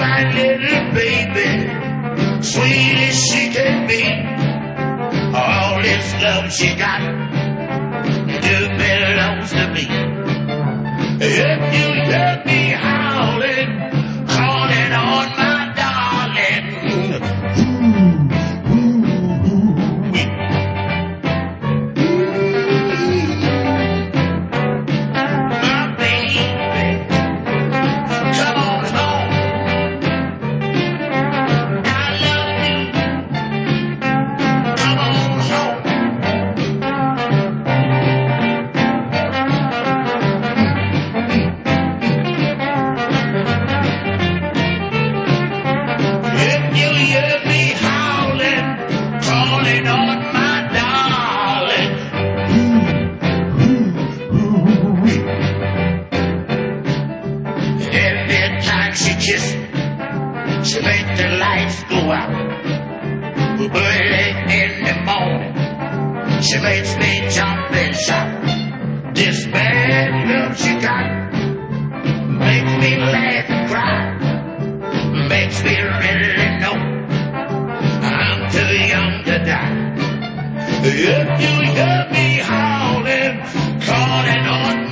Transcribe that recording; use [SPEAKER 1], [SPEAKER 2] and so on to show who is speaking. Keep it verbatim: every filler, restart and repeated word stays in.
[SPEAKER 1] my little baby, sweet as she can be. All this love she got, it belongs to me. If you hear me howling, calling on my darling, my baby, come on home. I love you. Come on home. If you hear me howling, calling on my darling, every time she kisses, she makes the lights go out. Early in the morning, she makes me jump and shout. This bad love she got makes me laugh and cry, makes me really know I'm too young to die. If you hear me howling, calling on